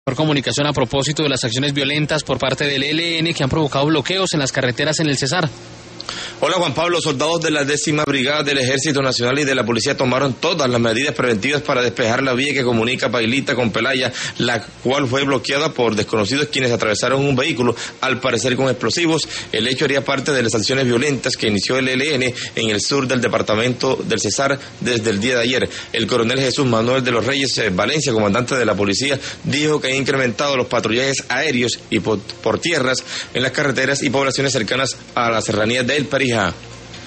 Por comunicación a propósito de las acciones violentas por parte del ELN que han provocado bloqueos en las carreteras en el Cesar. Hola Juan Pablo, soldados de la 10ª Brigada del Ejército Nacional y de la Policía tomaron todas las medidas preventivas para despejar la vía que comunica Pailita con Pelaya, la cual fue bloqueada por desconocidos quienes atravesaron un vehículo, al parecer con explosivos. El hecho haría parte de las acciones violentas que inició el ELN en el sur del departamento del Cesar desde el día de ayer. El coronel Jesús Manuel de los Reyes Valencia, comandante de la policía, dijo que ha incrementado los patrullajes aéreos y por tierras en las carreteras y poblaciones cercanas a las serranías del Perijá.